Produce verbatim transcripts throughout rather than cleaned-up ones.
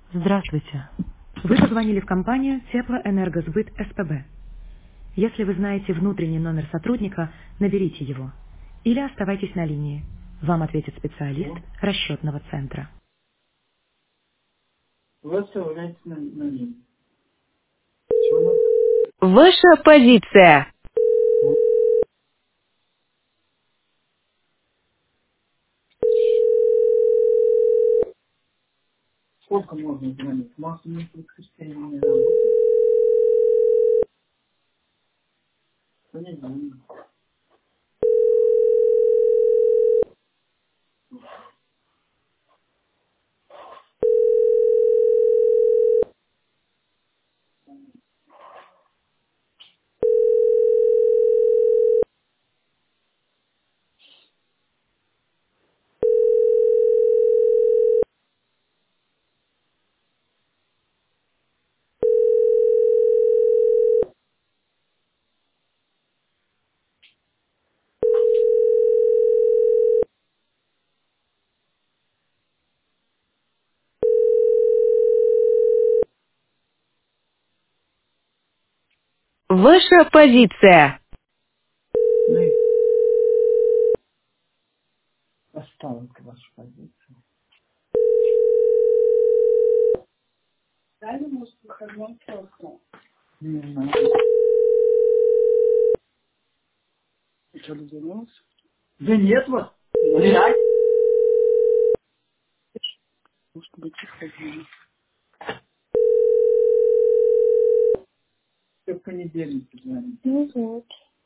Здравствуйте. Вы позвонили в компанию Теплоэнергосбыт СПБ. Если вы знаете внутренний номер сотрудника, наберите его. Или оставайтесь на линии. Вам ответит специалист расчетного центра. Вы оставляете на, на ней. Чего Ваша позиция. надо? Сколько можно звонить? Может, не воскресенье не работает? Понятно. Ваша позиция. Ну и осталась ваша позиция. Дали, может, выходной просто? Не знаю. Ты что, развернулся? Да нет вот. Реально. Может быть, и ходили. Все в понедельник позвонить. Ну вот.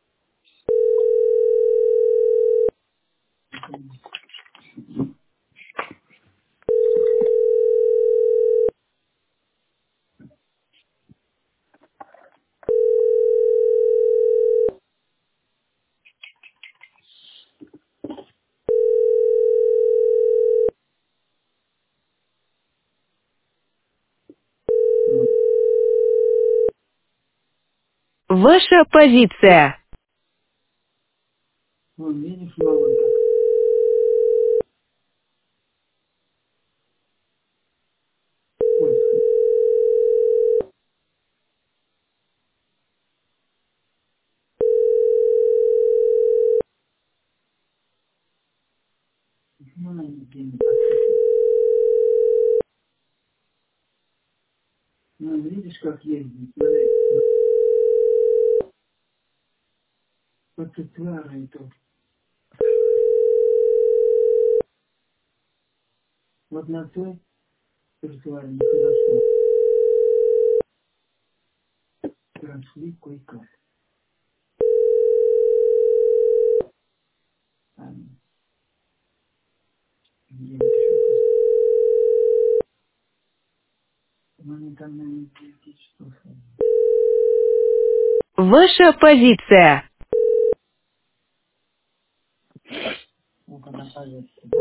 Ну, Ваша позиция. ну, видишь, новый как. Ой, ну, на неделю посмотрим. Ну, видишь, как ездит. Смотри. Вот тротуары и то. Вот на той тротуаре нехорошо. Прошли кое-как. Там, где-нибудь еще. Ну, там, наверное, девять часов. Ваша позиция. Ну, когда пожалуйста, да?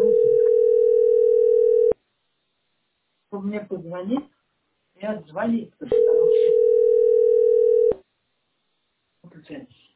Чтобы мне позвонить и отзвониться, потому что...